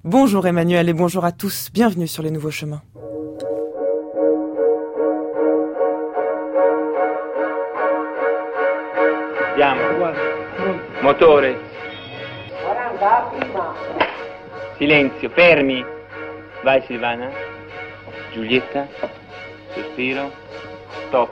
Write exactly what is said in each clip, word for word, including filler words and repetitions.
Bonjour Emmanuel et bonjour à tous, bienvenue sur Les Nouveaux Chemins. Andiamo. Motore. Silenzio, fermi. Vai Silvana. Giulietta. Sospiro. Stop.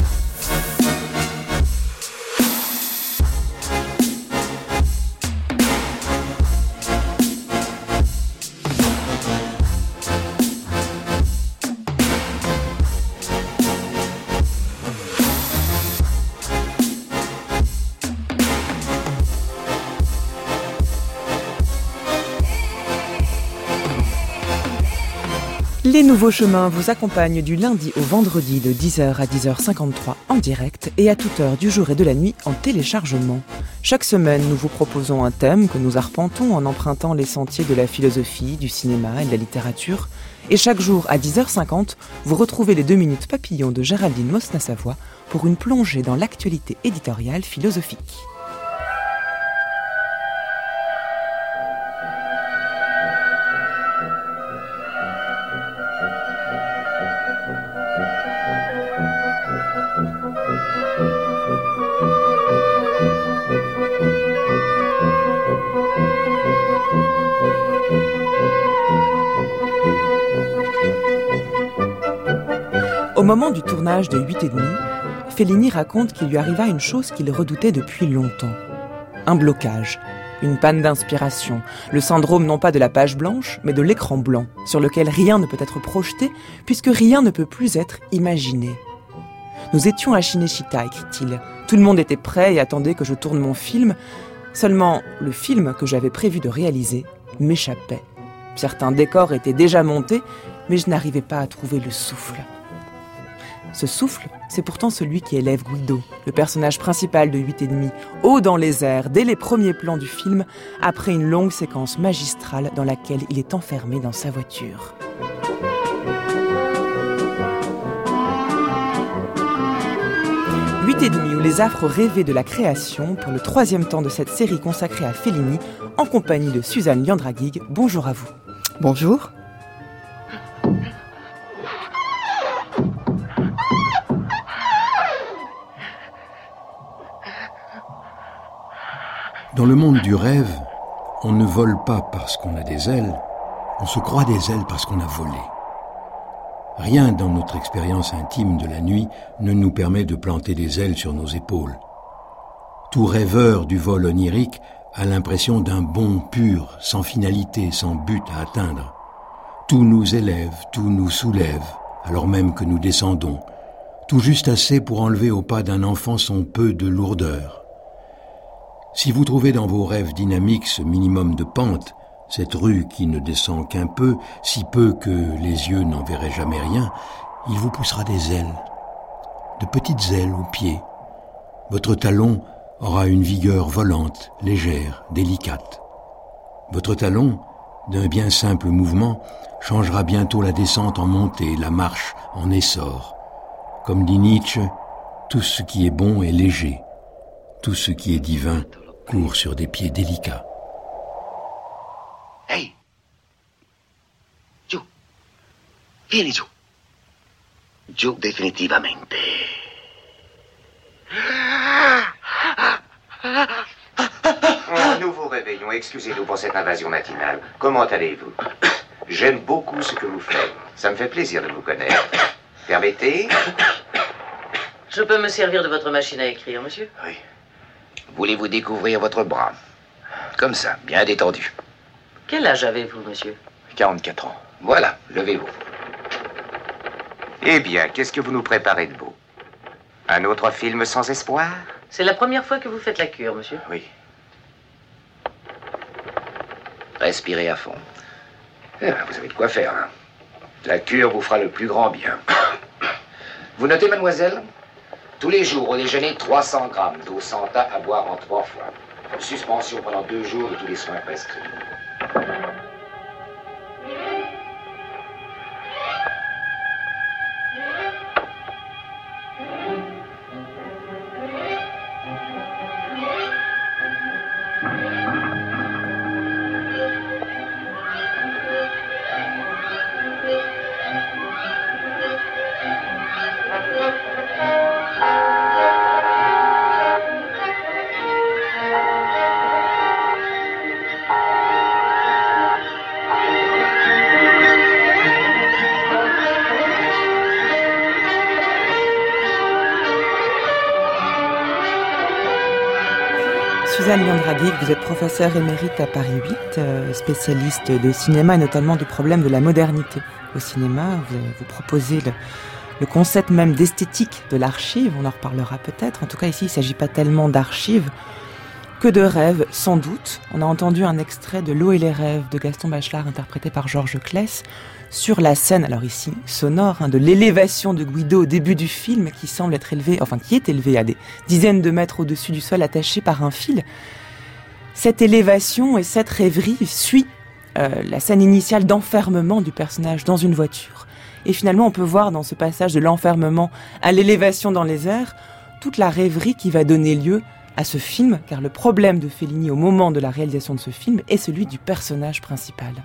Les Nouveaux Chemins vous accompagnent du lundi au vendredi de dix heures à dix heures cinquante-trois en direct et à toute heure du jour et de la nuit en téléchargement. Chaque semaine, nous vous proposons un thème que nous arpentons en empruntant les sentiers de la philosophie, du cinéma et de la littérature. Et chaque jour à dix heures cinquante, vous retrouvez les deux minutes papillons de Géraldine Mosna-Savoie pour une plongée dans l'actualité éditoriale philosophique. Au moment du tournage de huit et demi, Fellini raconte qu'il lui arriva une chose qu'il redoutait depuis longtemps. Un blocage, une panne d'inspiration, le syndrome non pas de la page blanche, mais de l'écran blanc, sur lequel rien ne peut être projeté, puisque rien ne peut plus être imaginé. Nous étions à Cinecittà, écrit-il. Tout le monde était prêt et attendait que je tourne mon film. Seulement, le film que j'avais prévu de réaliser m'échappait. Certains décors étaient déjà montés, mais je n'arrivais pas à trouver le souffle. Ce souffle, c'est pourtant celui qui élève Guido, le personnage principal de huit et demi, haut dans les airs, dès les premiers plans du film, après une longue séquence magistrale dans laquelle il est enfermé dans sa voiture. huit et demi ou les affres rêvées de la création pour le troisième temps de cette série consacrée à Fellini, en compagnie de Suzanne Liandragig. Bonjour à vous. Bonjour. Dans le monde du rêve, on ne vole pas parce qu'on a des ailes, on se croit des ailes parce qu'on a volé. Rien dans notre expérience intime de la nuit ne nous permet de planter des ailes sur nos épaules. Tout rêveur du vol onirique a l'impression d'un bond pur, sans finalité, sans but à atteindre. Tout nous élève, tout nous soulève, alors même que nous descendons, tout juste assez pour enlever au pas d'un enfant son peu de lourdeur. Si vous trouvez dans vos rêves dynamiques ce minimum de pente, cette rue qui ne descend qu'un peu, si peu que les yeux n'en verraient jamais rien, il vous poussera des ailes, de petites ailes aux pieds. Votre talon aura une vigueur volante, légère, délicate. Votre talon, d'un bien simple mouvement, changera bientôt la descente en montée, la marche en essor. Comme dit Nietzsche, tout ce qui est bon est léger, tout ce qui est divin court sur des pieds délicats. Ehi! Giù! Vieni giù! Giù definitivamente. Un nouveau réveillon, excusez-nous pour cette invasion matinale. Comment allez-vous? J'aime beaucoup ce que vous faites. Ça me fait plaisir de vous connaître. Permettez? Je peux me servir de votre machine à écrire, monsieur? Oui. Voulez-vous découvrir votre bras? Comme ça, bien détendu. Quel âge avez-vous, monsieur? quarante-quatre ans. Voilà, levez-vous. Eh bien, qu'est-ce que vous nous préparez de beau? Un autre film sans espoir? C'est la première fois que vous faites la cure, monsieur? Oui. Respirez à fond. Eh bien, vous avez de quoi faire, hein? La cure vous fera le plus grand bien. Vous notez, mademoiselle? Tous les jours, au déjeuner, trois cents grammes d'eau Santa à boire en trois fois. Suspension pendant deux jours de tous les soins prescrits. Raguil, vous êtes professeur émérite à Paris huit, euh, spécialiste de cinéma et notamment du problème de la modernité au cinéma. Vous, vous proposez le, le concept même d'esthétique de l'archive, on en reparlera peut-être. En tout cas ici il ne s'agit pas tellement d'archives que de rêves, sans doute. On a entendu un extrait de L'eau et les rêves de Gaston Bachelard interprété par Georges Claes sur la scène, alors ici sonore, hein, de l'élévation de Guido au début du film qui semble être élevée, enfin qui est élevée à des dizaines de mètres au-dessus du sol attachée par un fil. Cette élévation et cette rêverie suit euh, la scène initiale d'enfermement du personnage dans une voiture. Et finalement on peut voir dans ce passage de l'enfermement à l'élévation dans les airs toute la rêverie qui va donner lieu à ce film, car le problème de Fellini au moment de la réalisation de ce film est celui du personnage principal.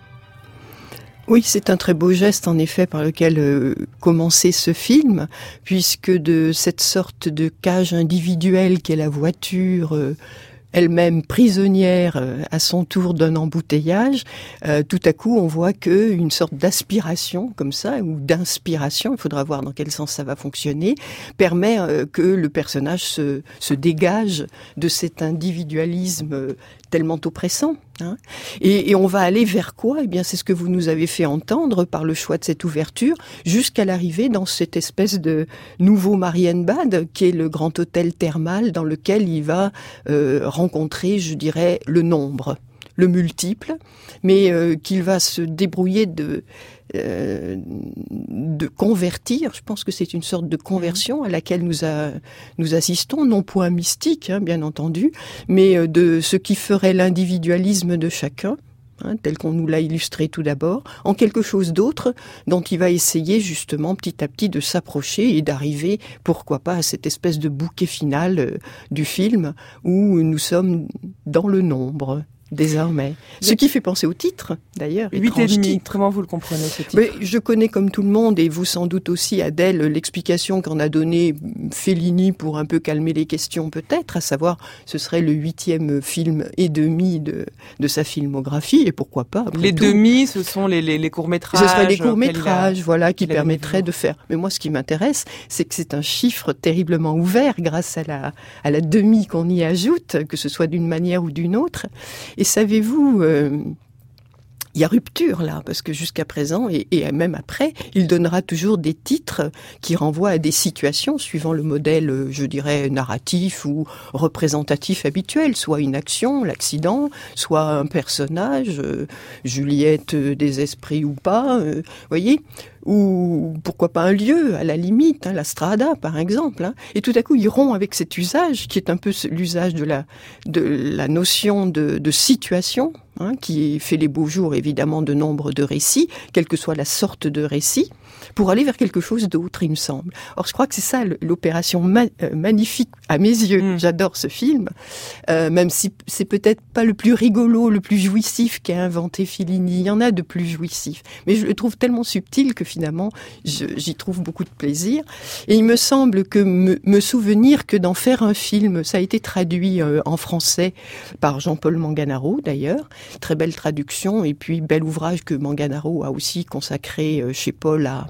Oui, c'est un très beau geste en effet par lequel euh, commencer ce film, puisque de cette sorte de cage individuelle qu'est la voiture, euh, elle-même prisonnière euh, à son tour d'un embouteillage, euh, tout à coup on voit que une sorte d'aspiration comme ça, ou d'inspiration, il faudra voir dans quel sens ça va fonctionner, permet euh, que le personnage se, se dégage de cet individualisme euh, tellement oppressant. Hein. Et, et on va aller vers quoi ? Eh bien, c'est ce que vous nous avez fait entendre par le choix de cette ouverture, jusqu'à l'arrivée dans cette espèce de nouveau Marienbad, qui est le grand hôtel thermal dans lequel il va euh, rencontrer, je dirais, le nombre, le multiple, mais euh, qu'il va se débrouiller de Euh, de convertir. Je pense que c'est une sorte de conversion à laquelle nous, a, nous assistons, non point mystique, hein, bien entendu, mais euh, de ce qui ferait l'individualisme de chacun, hein, tel qu'on nous l'a illustré tout d'abord, en quelque chose d'autre dont il va essayer justement petit à petit de s'approcher et d'arriver, pourquoi pas, à cette espèce de bouquet final euh, du film où nous sommes dans le nombre. Désormais. Ce qui fait penser au titre, d'ailleurs. Huit et demi, comment vous le comprenez, ce titre ? Mais je connais comme tout le monde, et vous sans doute aussi, Adèle, l'explication qu'en a donnée Fellini pour un peu calmer les questions peut-être, à savoir, ce serait le huitième film et demi de, de sa filmographie, et pourquoi pas, après Les tout. demi, ce sont les, les, les courts-métrages. Ce seraient les courts-métrages, voilà, qui permettraient permettraient de faire. Mais moi, ce qui m'intéresse, c'est que c'est un chiffre terriblement ouvert grâce à la, à la demi qu'on y ajoute, que ce soit d'une manière ou d'une autre. Et savez-vous, euh, il y a rupture là, parce que jusqu'à présent, et, et même après, il donnera toujours des titres qui renvoient à des situations suivant le modèle, je dirais, narratif ou représentatif habituel, soit une action, l'accident, soit un personnage, euh, Juliette euh, des esprits ou pas, euh, voyez, ou pourquoi pas un lieu, à la limite, hein, la Strada par exemple, hein. Et tout à coup il rompt avec cet usage qui est un peu l'usage de la de la notion de, de situation, hein, qui fait les beaux jours évidemment de nombre de récits, quelle que soit la sorte de récit, pour aller vers quelque chose d'autre, il me semble. Or je crois que c'est ça l'opération ma- euh, magnifique à mes yeux. Mmh. J'adore ce film, euh, même si c'est peut-être pas le plus rigolo, le plus jouissif qu'a inventé Fellini. Il y en a de plus jouissifs, mais je le trouve tellement subtil que finalement je, j'y trouve beaucoup de plaisir. Et il me semble que me, me souvenir que d'en faire un film, ça a été traduit euh, en français par Jean-Paul Manganaro d'ailleurs, très belle traduction, et puis bel ouvrage que Manganaro a aussi consacré euh, chez Paul à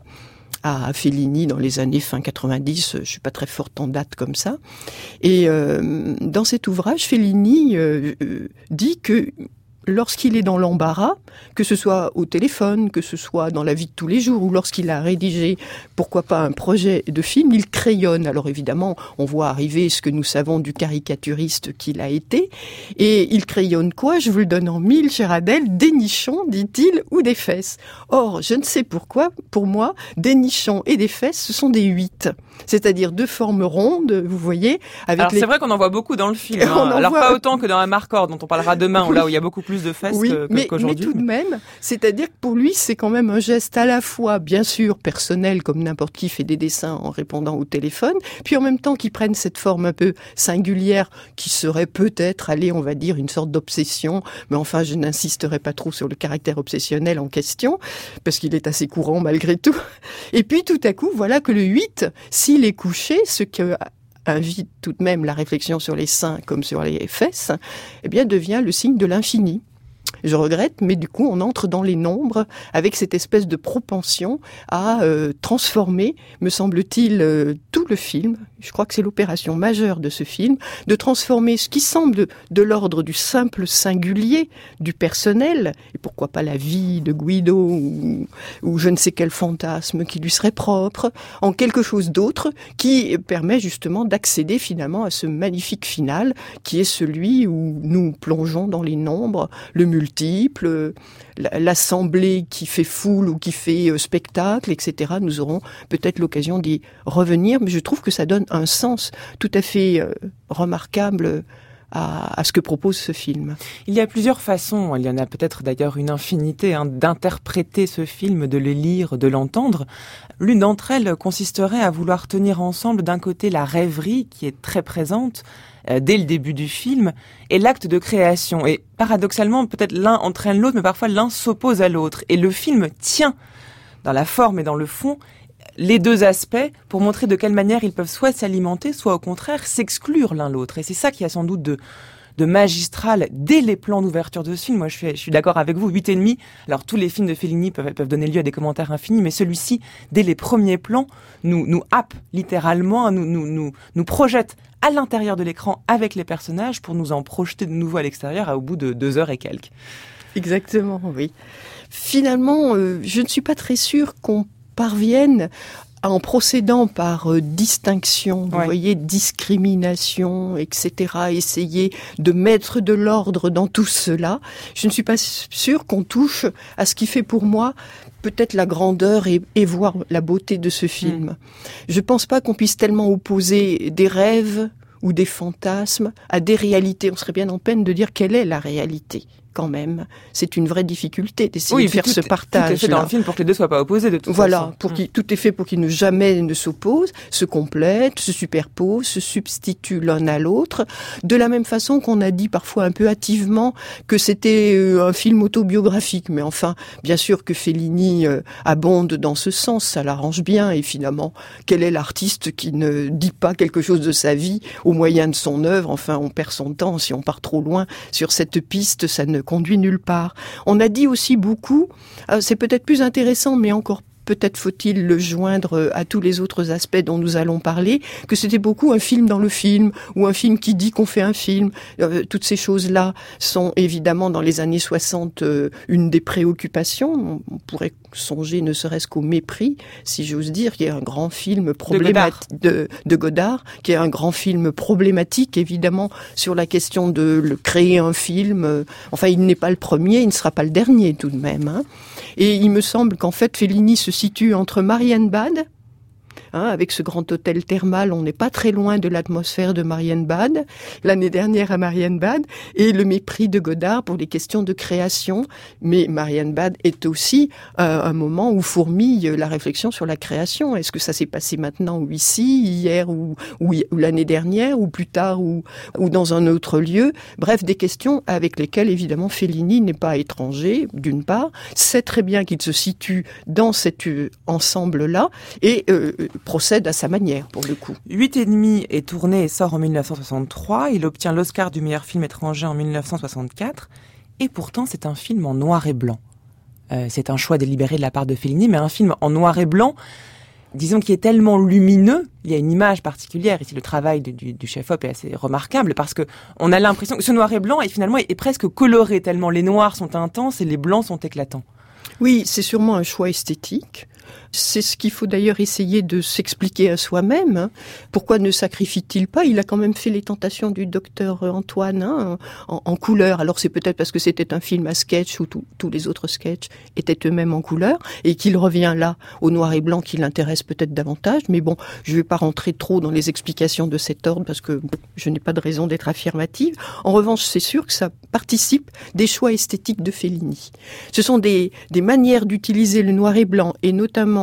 à Fellini dans les années fin quatre-vingt-dix, je suis pas très forte en date comme ça. Et euh, dans cet ouvrage, Fellini euh, euh, dit que lorsqu'il est dans l'embarras, que ce soit au téléphone, que ce soit dans la vie de tous les jours, ou lorsqu'il a rédigé, pourquoi pas, un projet de film, il crayonne. Alors évidemment, on voit arriver ce que nous savons du caricaturiste qu'il a été, et il crayonne quoi ? Je vous le donne en mille, chère Adèle, des nichons, dit-il, ou des fesses. Or, je ne sais pourquoi, pour moi, des nichons et des fesses, ce sont des huit. C'est-à-dire deux formes rondes, vous voyez. Avec Alors les... c'est vrai qu'on en voit beaucoup dans le film. Hein. Alors voit... pas autant que dans un Marcord dont on parlera demain, oui. Là où il y a beaucoup plus de fesses oui, que, mais, qu'aujourd'hui. Mais tout de même, c'est-à-dire que pour lui, c'est quand même un geste à la fois, bien sûr, personnel, comme n'importe qui fait des dessins en répondant au téléphone, puis en même temps qui prennent cette forme un peu singulière, qui serait peut-être, allez, on va dire, une sorte d'obsession, mais enfin, je n'insisterai pas trop sur le caractère obsessionnel en question, parce qu'il est assez courant malgré tout. Et puis tout à coup, voilà que le huit, s'il est couché, ce que invite tout de même la réflexion sur les seins comme sur les fesses, eh bien devient le signe de l'infini. Je regrette, mais du coup, on entre dans les nombres avec cette espèce de propension à euh, transformer, me semble-t-il, euh, tout le film. Je crois que c'est l'opération majeure de ce film, de transformer ce qui semble de, de l'ordre du simple singulier, du personnel, et pourquoi pas la vie de Guido, ou, ou je ne sais quel fantasme qui lui serait propre, en quelque chose d'autre qui permet justement d'accéder finalement à ce magnifique final, qui est celui où nous plongeons dans les nombres, le multiple, l'assemblée qui fait foule ou qui fait spectacle, et cetera. Nous aurons peut-être l'occasion d'y revenir, mais je trouve que ça donne un sens tout à fait euh, remarquable à, à ce que propose ce film. Il y a plusieurs façons, il y en a peut-être d'ailleurs une infinité, hein, d'interpréter ce film, de le lire, de l'entendre. L'une d'entre elles consisterait à vouloir tenir ensemble d'un côté la rêverie qui est très présente euh, dès le début du film et l'acte de création. Et paradoxalement, peut-être l'un entraîne l'autre, mais parfois l'un s'oppose à l'autre. Et le film tient dans la forme et dans le fond les deux aspects pour montrer de quelle manière ils peuvent soit s'alimenter, soit au contraire s'exclure l'un l'autre. Et c'est ça qui a sans doute de, de magistral dès les plans d'ouverture de ce film. Moi, je suis, je suis d'accord avec vous, huit et demi. Alors, tous les films de Fellini peuvent, peuvent donner lieu à des commentaires infinis, mais celui-ci, dès les premiers plans, nous, nous happe littéralement, nous, nous, nous, nous projette à l'intérieur de l'écran avec les personnages pour nous en projeter de nouveau à l'extérieur au bout de deux heures et quelques. Exactement, oui. Finalement, euh, je ne suis pas très sûre qu'on parviennent en procédant par euh, distinction, vous ouais. voyez, discrimination, et cetera, essayer de mettre de l'ordre dans tout cela. Je ne suis pas sûre qu'on touche à ce qui fait pour moi peut-être la grandeur et, et voir la beauté de ce film. Mmh. Je pense pas qu'on puisse tellement opposer des rêves ou des fantasmes à des réalités. On serait bien en peine de dire quelle est la réalité. Quand même, c'est une vraie difficulté d'essayer oui, de faire tout, ce partage. Tout est fait dans le film pour que les deux soient pas opposés de toute voilà, façon. Pour qu'il, tout est fait pour qu'ils ne jamais ne s'opposent, se complètent, se superposent, se substituent l'un à l'autre. De la même façon qu'on a dit parfois un peu hâtivement que c'était un film autobiographique, mais enfin, bien sûr que Fellini euh, abonde dans ce sens, ça l'arrange bien. Et finalement, quel est l'artiste qui ne dit pas quelque chose de sa vie au moyen de son œuvre? Enfin, on perd son temps si on part trop loin sur cette piste, ça ne conduit nulle part. On a dit aussi beaucoup, euh, c'est peut-être plus intéressant, mais encore peut-être faut-il le joindre à tous les autres aspects dont nous allons parler, que c'était beaucoup un film dans le film, ou un film qui dit qu'on fait un film. Euh, toutes ces choses-là sont évidemment dans les années soixante euh, une des préoccupations. On pourrait songer ne serait-ce qu'au Mépris, si j'ose dire, qui est un grand film problématique de, de, de Godard, qui est un grand film problématique, évidemment, sur la question de le créer un film. Euh, enfin, il n'est pas le premier, il ne sera pas le dernier tout de même. Hein. Et il me semble qu'en fait, Fellini se situe entre Marienbad, hein, avec ce grand hôtel thermal, on n'est pas très loin de l'atmosphère de Marienbad, l'année dernière à Marienbad, et le Mépris de Godard pour les questions de création. Mais Marienbad est aussi euh, un moment où fourmille la réflexion sur la création. Est-ce que ça s'est passé maintenant ou ici, hier ou, ou, ou l'année dernière, ou plus tard, ou, ou dans un autre lieu? Bref, des questions avec lesquelles, évidemment, Fellini n'est pas étranger, d'une part, sait très bien qu'il se situe dans cet euh, ensemble-là, et euh, procède à sa manière, pour le coup. Huit et demi est tourné et sort en dix-neuf cent soixante-trois. Il obtient l'Oscar du meilleur film étranger en dix-neuf cent soixante-quatre. Et pourtant, c'est un film en noir et blanc. Euh, c'est un choix délibéré de la part de Fellini, mais un film en noir et blanc, disons, qui est tellement lumineux. Il y a une image particulière. Ici, le travail du, du, du chef-op est assez remarquable parce que on a l'impression que ce noir et blanc est finalement est presque coloré, tellement les noirs sont intenses et les blancs sont éclatants. Oui, c'est sûrement un choix esthétique. C'est ce qu'il faut d'ailleurs essayer de s'expliquer à soi-même. Hein. Pourquoi ne sacrifie-t-il pas? Il a quand même fait Les Tentations du docteur Antoine hein, en, en couleur. Alors c'est peut-être parce que c'était un film à sketch où tout, tous les autres sketchs étaient eux-mêmes en couleur et qu'il revient là au noir et blanc qui l'intéresse peut-être davantage. Mais bon, je ne vais pas rentrer trop dans les explications de cet ordre parce que je n'ai pas de raison d'être affirmative. En revanche, c'est sûr que ça participe des choix esthétiques de Fellini. Ce sont des, des manières d'utiliser le noir et blanc et notamment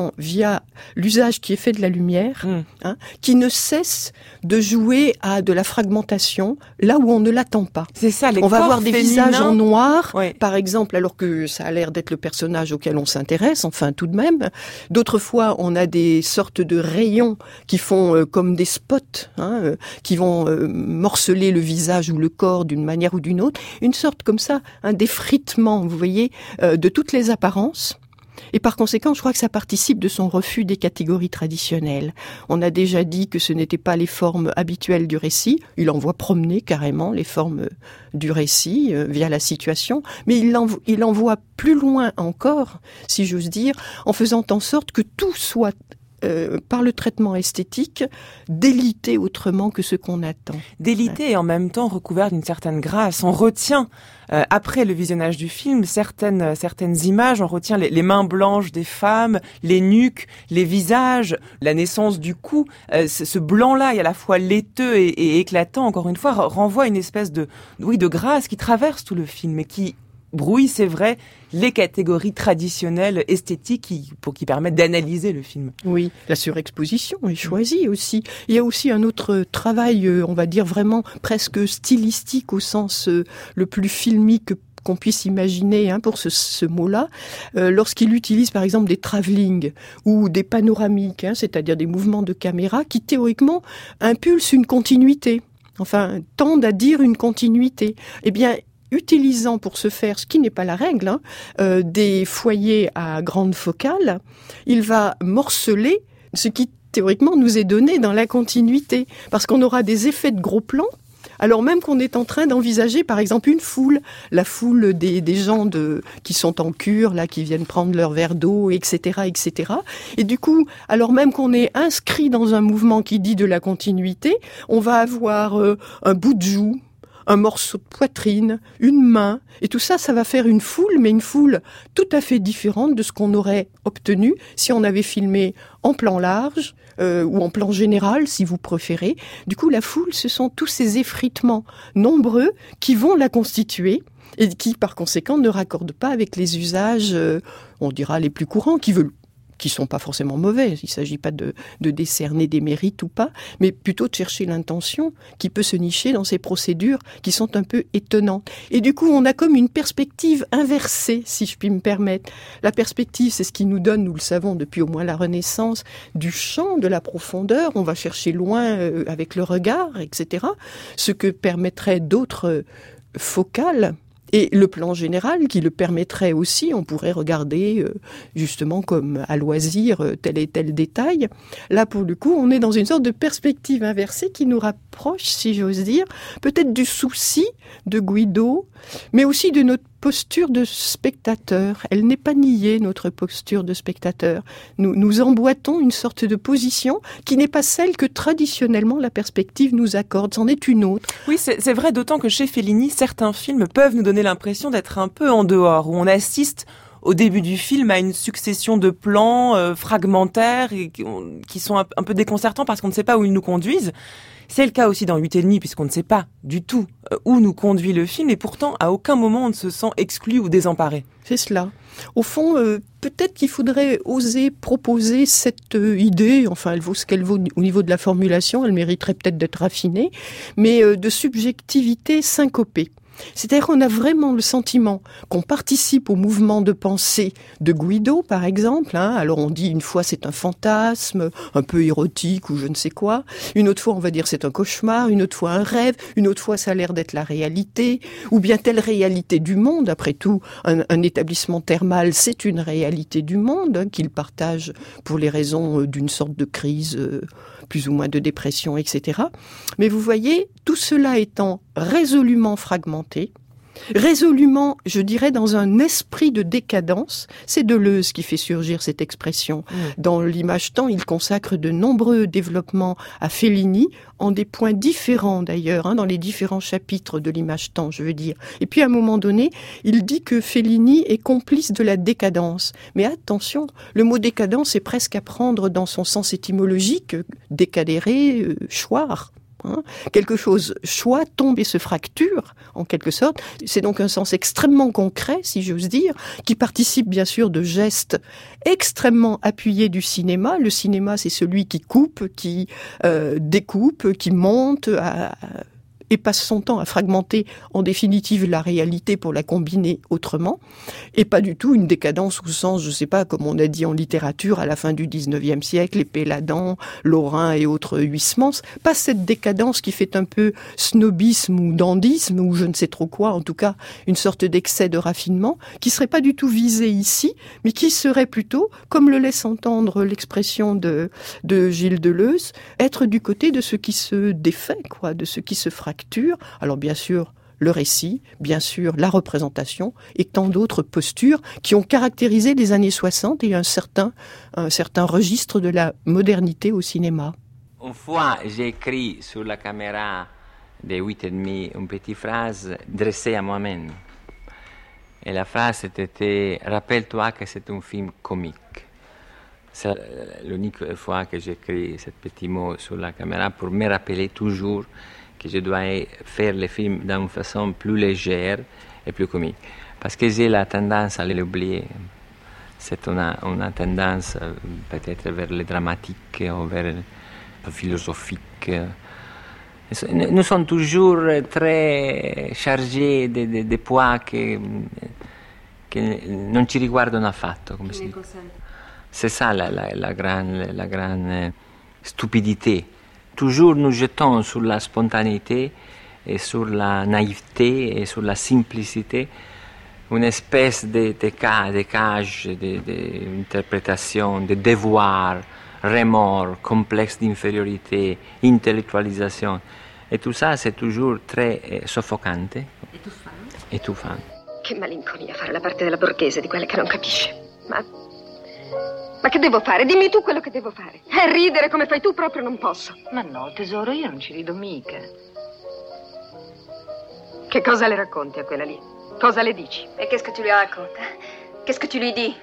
également via l'usage qui est fait de la lumière, mmh. hein, qui ne cesse de jouer à de la fragmentation là où on ne l'attend pas. C'est ça, les on va corps avoir des féminins. visages en noir, ouais. par exemple, alors que ça a l'air d'être le personnage auquel on s'intéresse, enfin tout de même. D'autres fois, on a des sortes de rayons qui font euh, comme des spots, hein, euh, qui vont euh, morceler le visage ou le corps d'une manière ou d'une autre. Une sorte comme ça, un défritement, vous voyez, euh, de toutes les apparences. Et par conséquent, je crois que ça participe de son refus des catégories traditionnelles. On a déjà dit que ce n'étaient pas les formes habituelles du récit. Il envoie promener carrément les formes du récit euh, via la situation. Mais il, envo- il envoie plus loin encore, si j'ose dire, en faisant en sorte que tout soit Euh, par le traitement esthétique, délité autrement que ce qu'on attend. Délité et en même temps recouvert d'une certaine grâce. On retient, euh, après le visionnage du film, certaines certaines images. On retient les, les mains blanches des femmes, les nuques, les visages, la naissance du cou. Euh, ce, ce blanc-là, est à la fois laiteux et, et éclatant, encore une fois, renvoie une espèce de, oui, de grâce qui traverse tout le film et qui brouille, c'est vrai, les catégories traditionnelles esthétiques qui, pour, qui permettent d'analyser le film. Oui, la surexposition est choisie aussi. Il y a aussi un autre travail, on va dire vraiment presque stylistique au sens le plus filmique qu'on puisse imaginer hein, pour ce, ce mot-là, euh, lorsqu'il utilise par exemple des travelling ou des panoramiques, hein, c'est-à-dire des mouvements de caméra qui théoriquement impulsent une continuité, enfin tendent à dire une continuité. Eh bien, utilisant pour ce faire, ce qui n'est pas la règle, hein, euh, des foyers à grande focale, il va morceler ce qui théoriquement nous est donné dans la continuité, parce qu'on aura des effets de gros plans, alors même qu'on est en train d'envisager par exemple une foule, la foule des, des gens de, qui sont en cure, là, qui viennent prendre leur verre d'eau, et cetera, et cetera. Et du coup, alors même qu'on est inscrit dans un mouvement qui dit de la continuité, on va avoir euh, un bout de joue, un morceau de poitrine, une main, et tout ça, ça va faire une foule, mais une foule tout à fait différente de ce qu'on aurait obtenu si on avait filmé en plan large, euh, ou en plan général, si vous préférez. Du coup, la foule, ce sont tous ces effritements nombreux qui vont la constituer, et qui, par conséquent, ne raccordent pas avec les usages, euh, on dira, les plus courants, qui veulent qui sont pas forcément mauvais, il ne s'agit pas de, de décerner des mérites ou pas, mais plutôt de chercher l'intention qui peut se nicher dans ces procédures qui sont un peu étonnantes. Et du coup, on a comme une perspective inversée, si je puis me permettre. La perspective, c'est ce qui nous donne, nous le savons depuis au moins la Renaissance, du champ, de la profondeur, on va chercher loin euh, avec le regard, et cetera, ce que permettraient d'autres euh, focales. Et le plan général qui le permettrait aussi, on pourrait regarder euh, justement comme à loisir euh, tel et tel détail. Là, pour le coup, on est dans une sorte de perspective inversée qui nous rapproche, si j'ose dire, peut-être du souci de Guido, mais aussi de notre posture de spectateur. Elle n'est pas niée, notre posture de spectateur. Nous, nous emboîtons une sorte de position qui n'est pas celle que traditionnellement la perspective nous accorde. C'en est une autre. Oui, c'est, c'est vrai, d'autant que chez Fellini, certains films peuvent nous donner l'impression d'être un peu en dehors, où on assiste au début du film à une succession de plans euh, fragmentaires et qui, qui sont un, un peu déconcertants parce qu'on ne sait pas où ils nous conduisent. C'est le cas aussi dans huit et demi, puisqu'on ne sait pas du tout où nous conduit le film, et pourtant, à aucun moment, on ne se sent exclu ou désemparé. C'est cela. Au fond, euh, peut-être qu'il faudrait oser proposer cette euh, idée, enfin, elle vaut ce qu'elle vaut au niveau de la formulation, elle mériterait peut-être d'être raffinée, mais euh, de subjectivité syncopée. C'est-à-dire qu'on a vraiment le sentiment qu'on participe au mouvement de pensée de Guido, par exemple. Hein. Alors on dit une fois c'est un fantasme, un peu érotique ou je ne sais quoi. Une autre fois on va dire c'est un cauchemar, une autre fois un rêve, une autre fois ça a l'air d'être la réalité, ou bien telle réalité du monde. Après tout, un, un établissement thermal, c'est une réalité du monde hein, qu'il partage pour les raisons euh, d'une sorte de crise, euh, plus ou moins de dépression, et cetera. Mais vous voyez, tout cela étant résolument fragmenté, résolument, je dirais, dans un esprit de décadence. C'est Deleuze qui fait surgir cette expression. Mmh. Dans l'image-temps, il consacre de nombreux développements à Fellini, en des points différents d'ailleurs, hein, dans les différents chapitres de l'image-temps, je veux dire. Et puis à un moment donné, il dit que Fellini est complice de la décadence. Mais attention, le mot décadence est presque à prendre dans son sens étymologique, décadérer, euh, choir. Hein. Quelque chose choit, tombe et se fracture, en quelque sorte. C'est donc un sens extrêmement concret, si j'ose dire, qui participe bien sûr de gestes extrêmement appuyés du cinéma. Le cinéma, c'est celui qui coupe, qui euh, découpe, qui monte, à, à, et passe son temps à fragmenter en définitive la réalité pour la combiner autrement, et pas du tout une décadence au sens, je sais pas, comme on a dit en littérature à la fin du dix-neuvième siècle, les Péladans, Lorrain et autres Huysmans, pas cette décadence qui fait un peu snobisme ou dandisme ou je ne sais trop quoi, en tout cas une sorte d'excès de raffinement, qui serait pas du tout visée ici, mais qui serait plutôt, comme le laisse entendre l'expression de, de Gilles Deleuze, être du côté de ce qui se défait, quoi, de ce qui se fracture. Alors bien sûr, le récit, bien sûr, la représentation et tant d'autres postures qui ont caractérisé les années soixante et un certain, un certain registre de la modernité au cinéma. Une fois, j'ai écrit sur la caméra des huit et demi une petite phrase dressée à moi-même. Et la phrase était « Rappelle-toi que c'est un film comique ». C'est l'unique fois que j'ai écrit ce petit mot sur la caméra pour me rappeler toujours que je dois faire les films d'une façon plus légère et plus comique. Parce que j'ai la tendance à l'oublier. C'est une, une tendance peut-être vers le dramatique ou vers le philosophique. Nous sommes toujours très chargés de, de, de poids che, che non ci riguardano affatto. Come si dice. C'est ça la, la, la grande la gran stupidité. Toujours nous jetons sur la spontanéité et sur la naïveté et sur la simplicité une espèce de, de, cas, de cage, d'interprétation, de, de, de devoir, remords, complexe d'infériorité, intellettualisation. Et tout ça, c'est toujours très eh, soffocante. Étouffante. Étouffante. Che malinconia fare la parte della borghese, di quella che non capisce. Ma... Ma che devo fare? Dimmi tu quello che devo fare. E ridere come fai tu proprio non posso. Ma no, tesoro, io non ci rido mica. Che cosa le racconti a quella lì? Cosa le dici? Et qu'est-ce que tu lui racontes? Qu'est-ce que tu lui dis?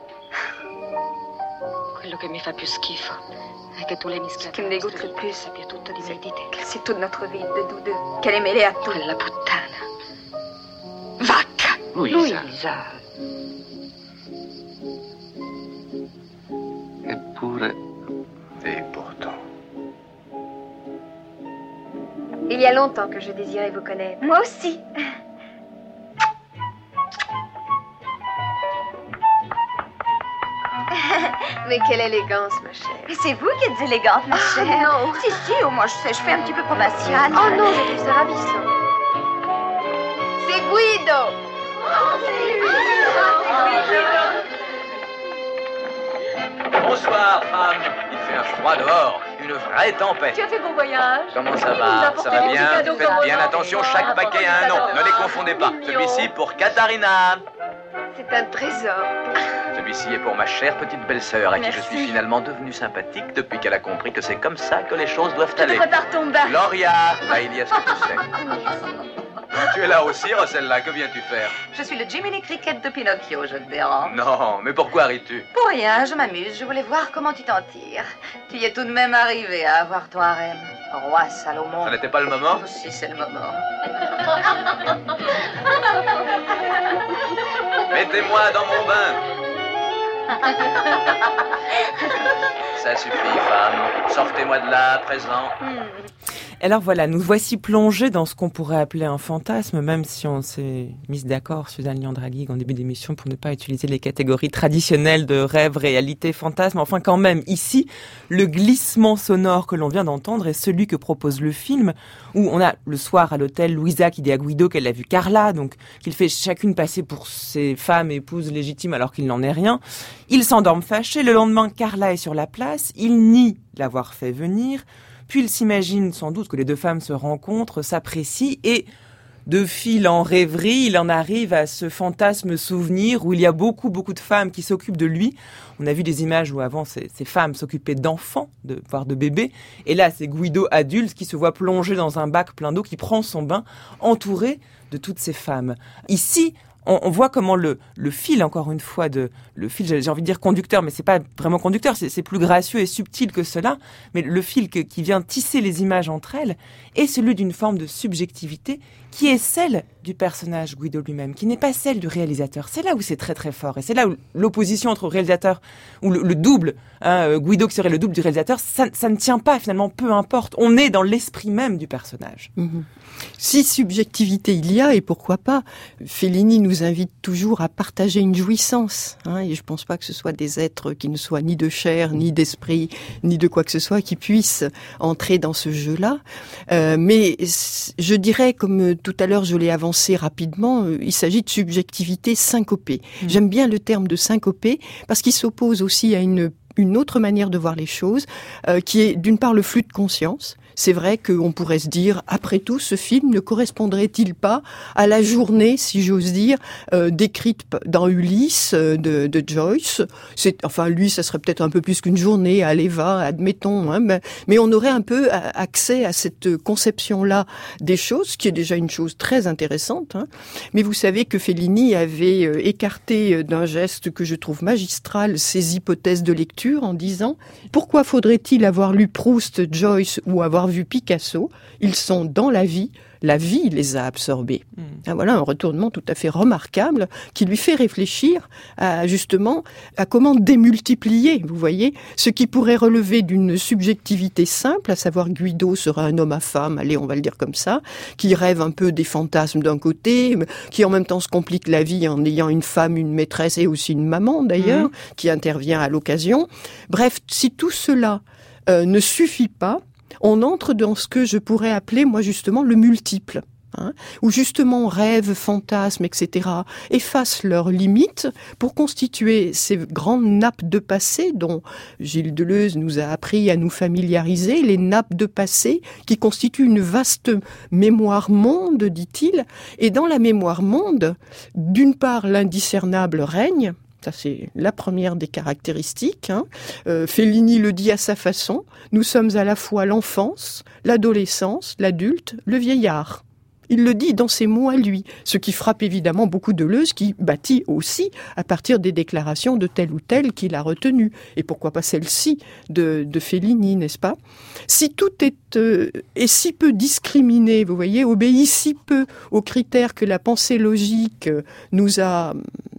Quello che mi fa più schifo è che tu l'hai mischiata. Ce qui me dégoûte le plus, sappia tutto di me di te. C'est toute notre vie de nous deux. Qu'elle est mêlée à tout. Quella puttana. Vacca! Luisa. Luisa. Eppure, et pourtant. Il y a longtemps que je désirais vous connaître. Moi aussi. Mais quelle élégance, ma chère. Mais c'est vous qui êtes élégante, ma oh, chère. Non. Si, si, au moins je sais, je fais un petit peu provinciale. Oh non, je trouve ça ravissant. C'est Guido. Oh, c'est Guido. Bonsoir, femme. Il fait un froid dehors, une vraie tempête. Tu as fait bon voyage? Comment ça va? Ça va bien? Faites bien attention, chaque paquet a un nom. Ne les confondez pas. Celui-ci pour Katharina. C'est un trésor. Celui-ci est pour ma chère petite belle-sœur, à qui Merci. je suis finalement devenu sympathique depuis qu'elle a compris que c'est comme ça que les choses doivent Je aller. te prépare ton bain. Gloria, là il y a ce que tu sais. Tu es là aussi, Rossella, que viens-tu faire? Je suis le Jiminy Cricket de Pinocchio, je te dérange. Non, mais pourquoi ris-tu? Pour rien, je m'amuse. Je voulais voir comment tu t'en tires. Tu y es tout de même arrivé à avoir ton harem. Roi Salomon. Ça n'était pas le moment? Oh, si, c'est le moment. Mettez-moi dans mon bain. Ça suffit, femme. Sortez-moi de là à présent. Alors voilà, nous voici plongés dans ce qu'on pourrait appeler un fantasme, même si on s'est mis d'accord, Suzanne Liandraghi, en début d'émission, pour ne pas utiliser les catégories traditionnelles de rêve, réalité, fantasme. Enfin, quand même, ici, le glissement sonore que l'on vient d'entendre est celui que propose le film, où on a le soir à l'hôtel Louisa qui dit à Guido qu'elle a vu Carla, donc qu'il fait chacune passer pour ses femmes épouses légitimes alors qu'il n'en est rien. Ils s'endorment fâchés. Le lendemain, Carla est sur la place. Il nie l'avoir fait venir. Puis il s'imagine sans doute que les deux femmes se rencontrent, s'apprécient et, de fil en rêverie, il en arrive à ce fantasme souvenir où il y a beaucoup, beaucoup de femmes qui s'occupent de lui. On a vu des images où avant ces, ces femmes s'occupaient d'enfants, de, voire de bébés. Et là, c'est Guido adulte qui se voit plongé dans un bac plein d'eau, qui prend son bain, entouré de toutes ces femmes. Ici, on, on voit comment le, le fil, encore une fois, de, le fil, j'ai envie de dire conducteur, mais c'est pas vraiment conducteur, c'est, c'est plus gracieux et subtil que cela, mais le fil que, qui vient tisser les images entre elles est celui d'une forme de subjectivité qui est celle du personnage Guido lui-même, qui n'est pas celle du réalisateur. C'est là où c'est très très fort, et c'est là où l'opposition entre le réalisateur, ou le, le double, hein, Guido qui serait le double du réalisateur, ça, ça ne tient pas finalement, peu importe, on est dans l'esprit même du personnage. Mmh. Si subjectivité il y a, et pourquoi pas, Fellini nous invite toujours à partager une jouissance, hein, et je pense pas que ce soit des êtres qui ne soient ni de chair, ni d'esprit, ni de quoi que ce soit, qui puissent entrer dans ce jeu-là. Euh, mais je dirais, comme tout à l'heure je l'ai avancé rapidement, euh, il s'agit de subjectivité syncopée. Mmh. J'aime bien le terme de syncopée, parce qu'il s'oppose aussi à une une autre manière de voir les choses, euh, qui est d'une part le flux de conscience. C'est vrai qu'on pourrait se dire, après tout, ce film ne correspondrait-il pas à la journée, si j'ose dire, euh, décrite dans Ulysse euh, de, de Joyce. C'est, enfin, lui, ça serait peut-être un peu plus qu'une journée à l'Eva, admettons, hein, mais, mais on aurait un peu accès à cette conception-là des choses, qui est déjà une chose très intéressante. Hein. Mais vous savez que Fellini avait euh, écarté d'un geste que je trouve magistral ces hypothèses de lecture en disant « Pourquoi faudrait-il avoir lu Proust, Joyce ou avoir vu Picasso, ils sont dans la vie, la vie les a absorbés. Mmh. Ah, voilà un retournement tout à fait remarquable qui lui fait réfléchir à, justement à comment démultiplier, vous voyez, ce qui pourrait relever d'une subjectivité simple, à savoir Guido sera un homme à femme, allez on va le dire comme ça, qui rêve un peu des fantasmes d'un côté, qui en même temps se complique la vie en ayant une femme, une maîtresse et aussi une maman d'ailleurs, mmh. qui intervient à l'occasion. Bref, si tout cela euh, ne suffit pas, on entre dans ce que je pourrais appeler, moi, justement, le multiple. Hein, où justement rêves, fantasmes, et cetera effacent leurs limites pour constituer ces grandes nappes de passé dont Gilles Deleuze nous a appris à nous familiariser, les nappes de passé qui constituent une vaste mémoire monde, dit-il, et dans la mémoire monde, d'une part l'indiscernable règne. Ça, c'est la première des caractéristiques. Hein. Euh, Fellini le dit à sa façon. Nous sommes à la fois l'enfance, l'adolescence, l'adulte, le vieillard. Il le dit dans ses mots à lui, ce qui frappe évidemment beaucoup de Deleuze, qui bâtit aussi à partir des déclarations de tel ou tel qu'il a retenu. Et pourquoi pas celle-ci de, de Fellini, n'est-ce pas ? Si tout est, euh, est si peu discriminé, vous voyez, obéit si peu aux critères que la pensée logique nous a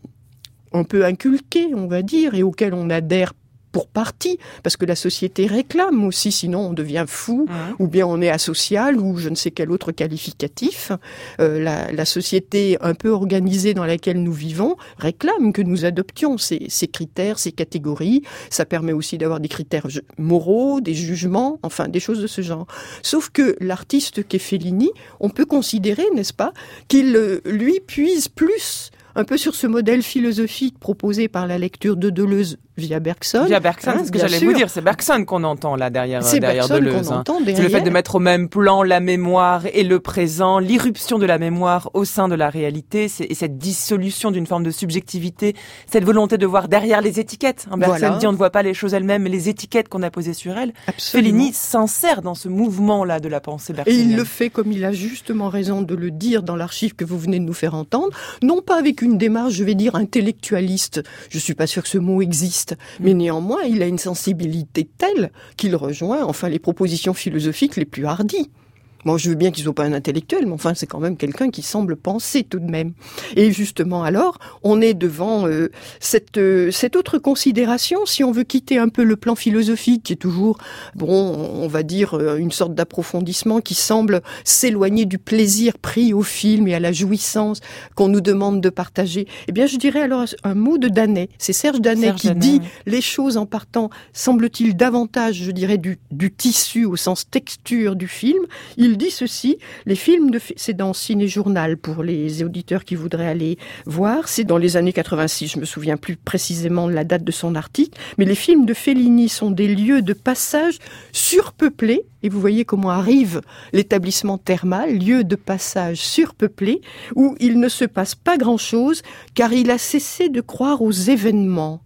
un peu inculqué, on va dire, et auquel on adhère pour partie, parce que la société réclame aussi, sinon on devient fou, mmh. ou bien on est asocial, ou je ne sais quel autre qualificatif. Euh, la, la société un peu organisée dans laquelle nous vivons réclame que nous adoptions ces, ces critères, ces catégories. Ça permet aussi d'avoir des critères moraux, des jugements, enfin des choses de ce genre. Sauf que l'artiste qu'est Fellini, on peut considérer, n'est-ce pas, qu'il, lui, puise plus un peu sur ce modèle philosophique proposé par la lecture de Deleuze via Bergson. Via Bergson, hein, c'est ce que j'allais sûr. vous dire, c'est Bergson qu'on entend là derrière, c'est derrière Deleuze. Hein. Derrière. C'est le fait de mettre au même plan la mémoire et le présent, l'irruption de la mémoire au sein de la réalité, c'est, et cette dissolution d'une forme de subjectivité, cette volonté de voir derrière les étiquettes. Hein, Bergson voilà. dit on ne voit pas les choses elles-mêmes, mais les étiquettes qu'on a posées sur elles. Absolument. Fellini s'insère dans ce mouvement-là de la pensée bergsonienne. Et il le fait comme il a justement raison de le dire dans l'archive que vous venez de nous faire entendre, non pas avec une démarche, je vais dire, intellectualiste. Je suis pas sûre que ce mot existe. Mais néanmoins, il a une sensibilité telle qu'il rejoint, enfin, les propositions philosophiques les plus hardies. Moi, je veux bien qu'ils soient pas un intellectuel, mais enfin, c'est quand même quelqu'un qui semble penser tout de même. Et justement, alors, on est devant euh, cette euh, cette autre considération, si on veut quitter un peu le plan philosophique, qui est toujours, bon, on va dire, euh, une sorte d'approfondissement qui semble s'éloigner du plaisir pris au film et à la jouissance qu'on nous demande de partager. Eh bien, je dirais alors un mot de Danet. C'est Serge Danet Serge qui Danet. dit les choses en partant, semble-t-il, davantage, je dirais, du, du tissu au sens texture du film. Il Il dit ceci, les films de, c'est dans Ciné Journal pour les auditeurs qui voudraient aller voir, c'est dans les années quatre-vingt-six, je me souviens plus précisément de la date de son article, mais les films de Fellini sont des lieux de passage surpeuplés, et vous voyez comment arrive l'établissement thermal, lieu de passage surpeuplé, où il ne se passe pas grand-chose, car il a cessé de croire aux événements.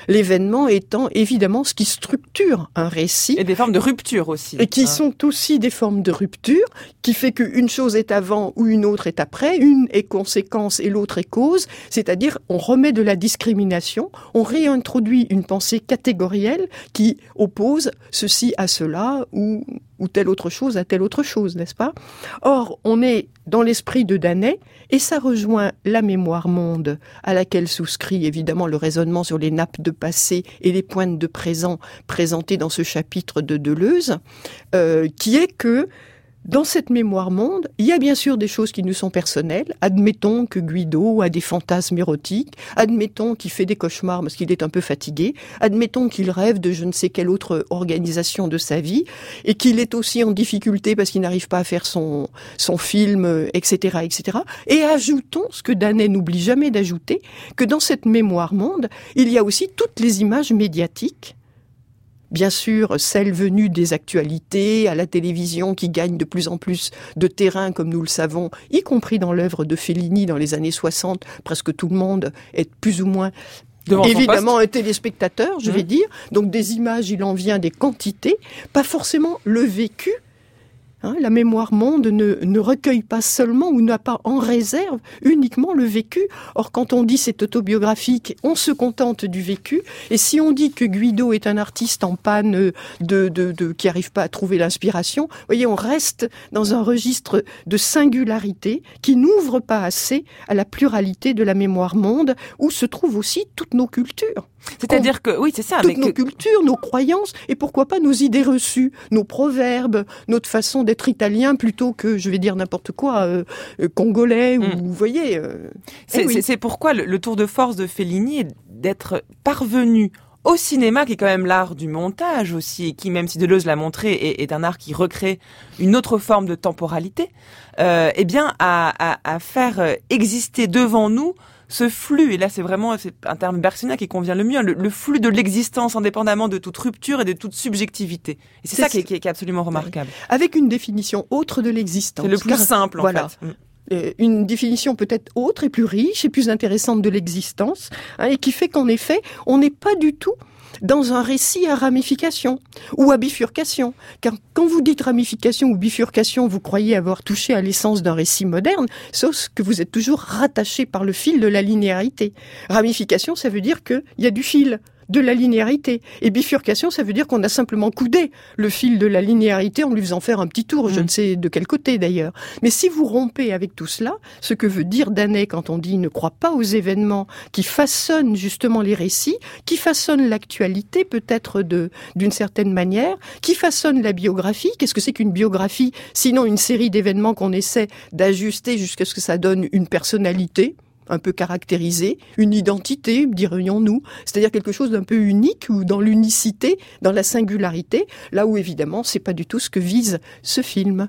L'événement étant évidemment ce qui structure un récit. Et des formes de rupture aussi. Et qui hein. sont aussi des formes de rupture, qui fait qu'une chose est avant ou une autre est après, une est conséquence et l'autre est cause, c'est-à-dire on remet de la discrimination, on réintroduit une pensée catégorielle qui oppose ceci à cela ou, ou telle autre chose à telle autre chose, n'est-ce pas? Or, on est dans l'esprit de Danet, et ça rejoint la mémoire monde, à laquelle souscrit évidemment le raisonnement sur les nappes de passé et les pointes de présent présentés dans ce chapitre de Deleuze, euh, qui est que dans cette mémoire monde, il y a bien sûr des choses qui nous sont personnelles. Admettons que Guido a des fantasmes érotiques. Admettons qu'il fait des cauchemars parce qu'il est un peu fatigué. Admettons qu'il rêve de je ne sais quelle autre organisation de sa vie et qu'il est aussi en difficulté parce qu'il n'arrive pas à faire son, son film, et cetera, et cetera. Et ajoutons, ce que Danet n'oublie jamais d'ajouter, que dans cette mémoire monde, il y a aussi toutes les images médiatiques. Bien sûr, celles venues des actualités, à la télévision qui gagne de plus en plus de terrain, comme nous le savons, y compris dans l'œuvre de Fellini dans les années soixante, presque tout le monde est plus ou moins devant évidemment un téléspectateur, je mmh. vais dire. Donc des images, il en vient des quantités, pas forcément le vécu. Hein, la mémoire monde ne, ne recueille pas seulement ou n'a pas en réserve uniquement le vécu. Or, quand on dit c'est autobiographique, on se contente du vécu. Et si on dit que Guido est un artiste en panne de, de, de qui n'arrive pas à trouver l'inspiration, vous voyez, on reste dans un registre de singularité qui n'ouvre pas assez à la pluralité de la mémoire monde, où se trouvent aussi toutes nos cultures. C'est-à-dire que, oui, c'est ça. Toutes mais nos que... cultures, nos croyances, et pourquoi pas nos idées reçues, nos proverbes, notre façon d'être italien plutôt que, je vais dire n'importe quoi, euh, euh, congolais, mm. ou vous voyez. Euh... C'est, eh oui. c'est, c'est pourquoi le, le tour de force de Fellini est d'être parvenu au cinéma, qui est quand même l'art du montage aussi, et qui, même si Deleuze l'a montré, est, est un art qui recrée une autre forme de temporalité, euh, eh bien, à, à, à faire exister devant nous ce flux, et là c'est vraiment c'est un terme bergsonien qui convient le mieux, le, le flux de l'existence indépendamment de toute rupture et de toute subjectivité. Et c'est, c'est ça qui est, qui, est, qui est absolument remarquable. Avec une définition autre de l'existence. C'est le plus car, simple en voilà. fait. Une définition peut-être autre et plus riche et plus intéressante de l'existence, hein, et qui fait qu'en effet, on n'est pas du tout dans un récit à ramification ou à bifurcation. Car quand vous dites ramification ou bifurcation, vous croyez avoir touché à l'essence d'un récit moderne, sauf que vous êtes toujours rattaché par le fil de la linéarité. Ramification, ça veut dire qu'il y a du fil, de la linéarité. Et bifurcation, ça veut dire qu'on a simplement coudé le fil de la linéarité en lui faisant faire un petit tour, mmh. je ne sais de quel côté d'ailleurs. Mais si vous rompez avec tout cela, ce que veut dire Danet quand on dit « ne crois pas aux événements qui façonnent justement les récits, qui façonnent l'actualité peut-être de, d'une certaine manière, qui façonnent la biographie ». Qu'est-ce que c'est qu'une biographie? Sinon une série d'événements qu'on essaie d'ajuster jusqu'à ce que ça donne une personnalité un peu caractérisée, une identité, dirions-nous, c'est-à-dire quelque chose d'un peu unique ou dans l'unicité, dans la singularité, là où évidemment c'est pas du tout ce que vise ce film.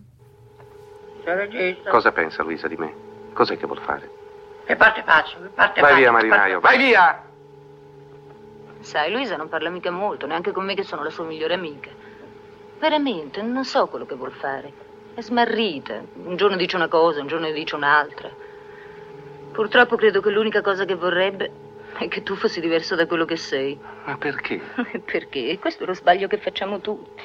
Cosa pensa Luisa di me? Cos'è che vuol fare? Che parte faccio? Che parte Vai faccio? via marinaio, vai via! Sai, Luisa non parla mica molto, neanche con me che sono la sua migliore amica. Veramente, non so quello che vuol fare. È smarrita, un giorno dice una cosa, un giorno ne dice un'altra. Purtroppo credo che l'unica cosa che vorrebbe è che tu fossi diverso da quello che sei. Ma perché? Perché? Questo è lo sbaglio che facciamo tutti.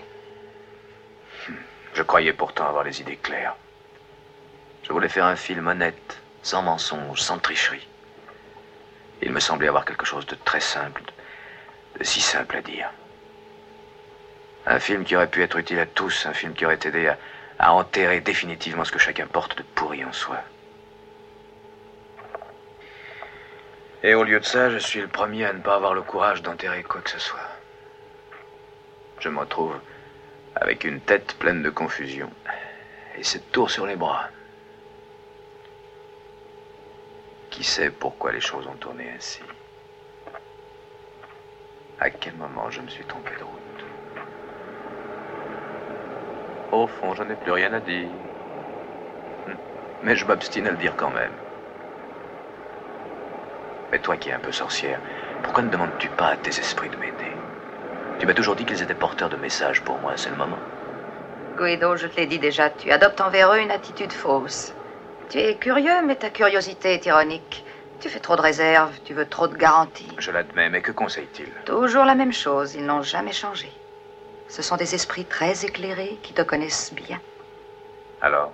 Je croyais pourtant avoir les idées claires. Je voulais faire un film honnête, sans mensonge, sans tricherie. Il me semblait avoir quelque chose de très simple, de, de si simple à dire. Un film qui aurait pu être utile à tous, un film qui aurait aidé à, à enterrer définitivement ce que chacun porte de pourri en soi. Et au lieu de ça, je suis le premier à ne pas avoir le courage d'enterrer quoi que ce soit. Je me retrouve avec une tête pleine de confusion et cette tour sur les bras. Qui sait pourquoi les choses ont tourné ainsi? À quel moment je me suis trompé de route? Au fond, je n'ai plus rien à dire. Mais je m'obstine à le dire quand même. Mais toi qui es un peu sorcière, pourquoi ne demandes-tu pas à tes esprits de m'aider? Tu m'as toujours dit qu'ils étaient porteurs de messages pour moi, c'est le moment. Guido, je te l'ai dit déjà, tu adoptes envers eux une attitude fausse. Tu es curieux, mais ta curiosité est ironique. Tu fais trop de réserves, tu veux trop de garanties. Je l'admets, mais que conseille-t-il? Toujours la même chose, ils n'ont jamais changé. Ce sont des esprits très éclairés qui te connaissent bien. Alors?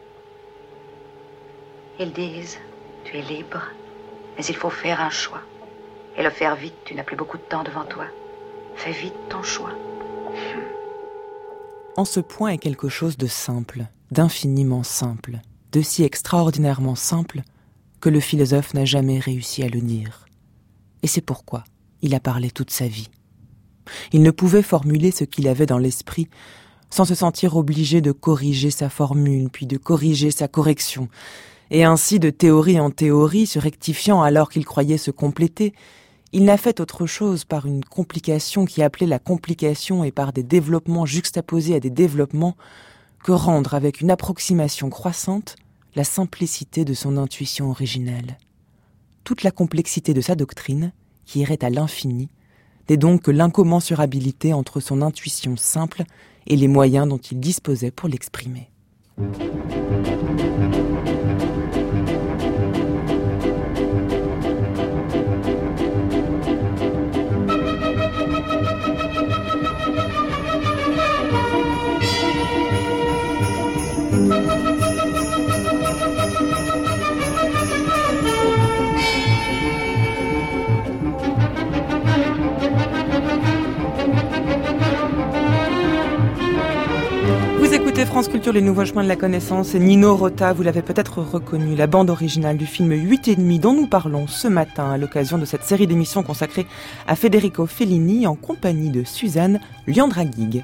Ils disent, tu es libre, mais il faut faire un choix. Et le faire vite, tu n'as plus beaucoup de temps devant toi. Fais vite ton choix. En ce point est quelque chose de simple, d'infiniment simple, de si extraordinairement simple que le philosophe n'a jamais réussi à le dire. Et c'est pourquoi il a parlé toute sa vie. Il ne pouvait formuler ce qu'il avait dans l'esprit sans se sentir obligé de corriger sa formule, puis de corriger sa correction, et ainsi de théorie en théorie, se rectifiant alors qu'il croyait se compléter. Il n'a fait autre chose par une complication qui appelait la complication et par des développements juxtaposés à des développements que rendre avec une approximation croissante la simplicité de son intuition originelle. Toute la complexité de sa doctrine, qui irait à l'infini, n'est donc que l'incommensurabilité entre son intuition simple et les moyens dont il disposait pour l'exprimer. France Culture, les nouveaux chemins de la connaissance, et Nino Rota, vous l'avez peut-être reconnu, la bande originale du film huit et demi dont nous parlons ce matin à l'occasion de cette série d'émissions consacrée à Federico Fellini en compagnie de Suzanne Liandragig.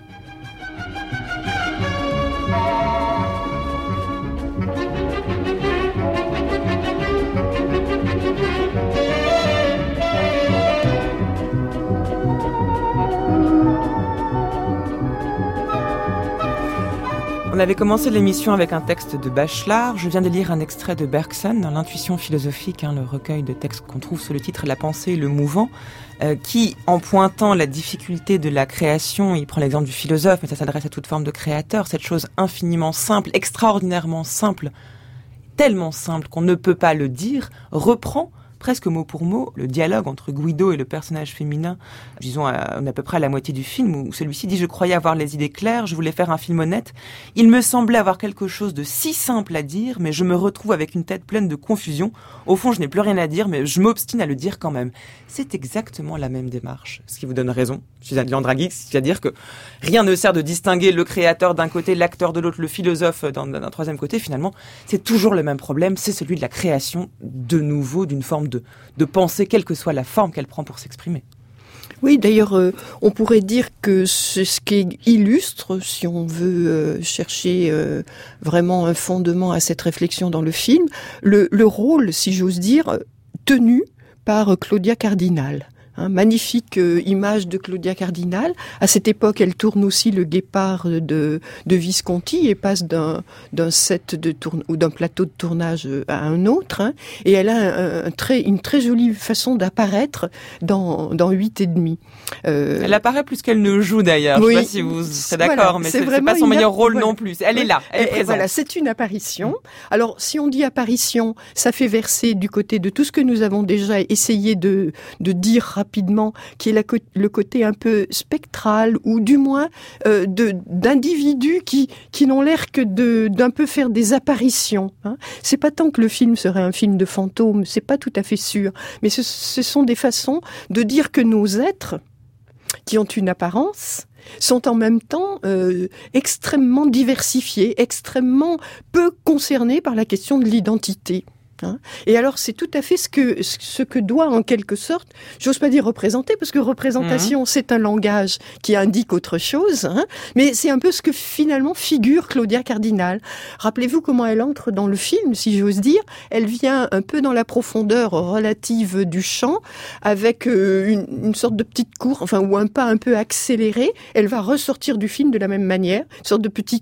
On avait commencé l'émission avec un texte de Bachelard. Je viens de lire un extrait de Bergson dans l'Intuition philosophique, hein, le recueil de textes qu'on trouve sous le titre La pensée et le mouvant, euh, qui, en pointant la difficulté de la création, il prend l'exemple du philosophe, mais ça s'adresse à toute forme de créateur, cette chose infiniment simple, extraordinairement simple, tellement simple qu'on ne peut pas le dire, reprend presque mot pour mot le dialogue entre Guido et le personnage féminin, disons à, à peu près à la moitié du film, où celui-ci dit « Je croyais avoir les idées claires, je voulais faire un film honnête. Il me semblait avoir quelque chose de si simple à dire, mais je me retrouve avec une tête pleine de confusion. Au fond, je n'ai plus rien à dire, mais je m'obstine à le dire quand même. » C'est exactement la même démarche, ce qui vous donne raison, Suzanne Liandragig, c'est-à-dire que rien ne sert de distinguer le créateur d'un côté, l'acteur de l'autre, le philosophe d'un, d'un troisième côté. Finalement, c'est toujours le même problème, c'est celui de la création de nouveau, d'une forme de, de pensée, quelle que soit la forme qu'elle prend pour s'exprimer. Oui, d'ailleurs, euh, on pourrait dire que c'est ce qui illustre, si on veut euh, chercher euh, vraiment un fondement à cette réflexion dans le film, le, le rôle, si j'ose dire, tenu par Claudia Cardinal. Hein, magnifique euh, image de Claudia Cardinal. À cette époque, elle tourne aussi Le Guépard de, de Visconti et passe d'un, d'un set de tourne ou d'un plateau de tournage à un autre. Hein, et elle a un, un très, une très jolie façon d'apparaître dans, dans huit et demi. Euh... Elle apparaît plus qu'elle ne joue d'ailleurs. Oui, je sais pas si vous serez d'accord, voilà, mais c'est, c'est, c'est pas son meilleur rôle voilà. non plus. Elle oui. est là, elle est et, présente. Et voilà, c'est une apparition. Alors, si on dit apparition, ça fait verser du côté de tout ce que nous avons déjà essayé de, de dire rapidement, qui est la, le côté un peu spectral, ou du moins euh, de, d'individus qui, qui n'ont l'air que de, d'un peu faire des apparitions. Hein. C'est pas tant que le film serait un film de fantômes, c'est pas tout à fait sûr, mais ce, ce sont des façons de dire que nos êtres, qui ont une apparence, sont en même temps euh, extrêmement diversifiés, extrêmement peu concernés par la question de l'identité. Hein. Et alors, c'est tout à fait ce que ce que doit, en quelque sorte, j'ose pas dire représenter, parce que représentation, mmh. c'est un langage qui indique autre chose, hein, mais c'est un peu ce que finalement figure Claudia Cardinal. Rappelez-vous comment elle entre dans le film, si j'ose dire. Elle vient un peu dans la profondeur relative du chant, avec euh, une, une sorte de petite cour, enfin, ou un pas un peu accéléré. Elle va ressortir du film de la même manière, une sorte de petit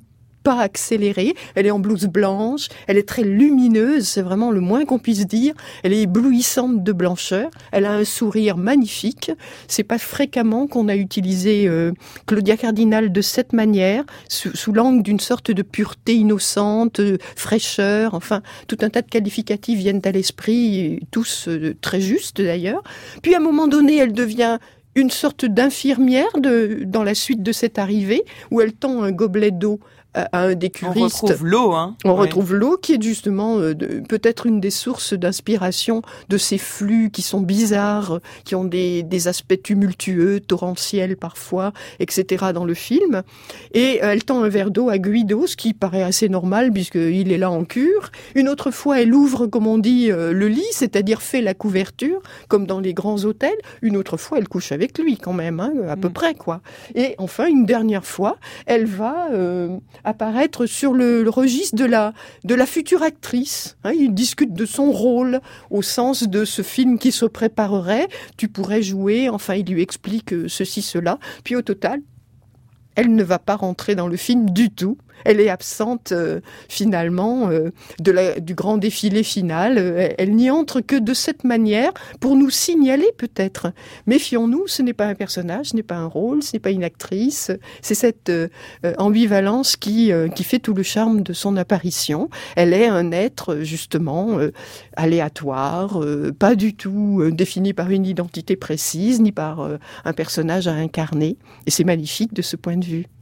pas accéléré. Elle est en blouse blanche, elle est très lumineuse, c'est vraiment le moins qu'on puisse dire. Elle est éblouissante de blancheur. Elle a un sourire magnifique. C'est pas fréquemment qu'on a utilisé euh, Claudia Cardinal de cette manière, sous, sous l'angle d'une sorte de pureté innocente, euh, fraîcheur, enfin, tout un tas de qualificatifs viennent à l'esprit, tous euh, très justes d'ailleurs. Puis à un moment donné, elle devient une sorte d'infirmière de, dans la suite de cette arrivée, où elle tend un gobelet d'eau à un des curistes. On retrouve l'eau, hein. On ouais. retrouve l'eau qui est justement euh, de, peut-être une des sources d'inspiration de ces flux qui sont bizarres, qui ont des, des aspects tumultueux, torrentiels parfois, et cetera dans le film. Et euh, elle tend un verre d'eau à Guido, ce qui paraît assez normal puisqu'il est là en cure. Une autre fois, elle ouvre, comme on dit, euh, le lit, c'est-à-dire fait la couverture, comme dans les grands hôtels. Une autre fois, elle couche avec lui quand même, hein, à mmh. peu près, quoi. Et enfin, une dernière fois, elle va euh, apparaître sur le, le registre de la, de la future actrice. Hein, il discute de son rôle au sens de ce film qui se préparerait. Tu pourrais jouer, enfin, il lui explique ceci, cela. Puis au total, elle ne va pas rentrer dans le film du tout. Elle est absente euh, finalement euh, de la, du grand défilé final. Euh, elle n'y entre que de cette manière pour nous signaler peut-être. Méfions-nous, ce n'est pas un personnage, ce n'est pas un rôle, ce n'est pas une actrice. C'est cette euh, ambivalence qui, euh, qui fait tout le charme de son apparition. Elle est un être justement euh, aléatoire, euh, pas du tout euh, défini par une identité précise, ni par euh, un personnage à incarner. Et c'est magnifique de ce point de vue.